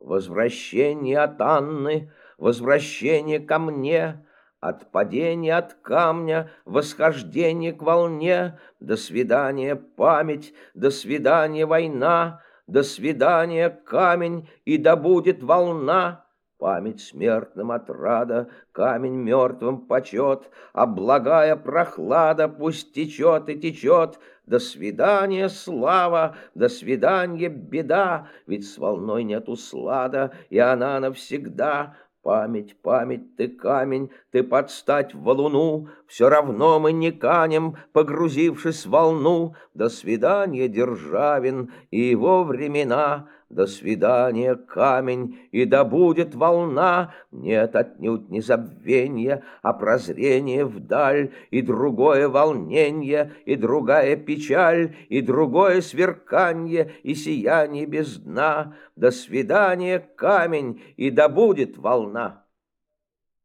Возвращение от Анны, возвращение ко мне, от падения от камня, восхождение к волне, до свидания память, до свидания война, до свидания камень, и да будет волна. Память смертным отрада, камень мертвым почет, а благая прохлада пусть течет и течет. До свидания, слава, до свидания, беда, ведь с волной нету слада, и она навсегда. Память, память, ты камень, ты подстать в валуну, все равно мы не канем, погрузившись в волну. До свидания, Державин и его времена, до свидания, камень, и да будет волна. Нет отнюдь не забвенья, а прозрение вдаль, и другое волненье, и другая печаль, и другое сверканье, и сияние без дна. До свидания, камень, и да будет волна.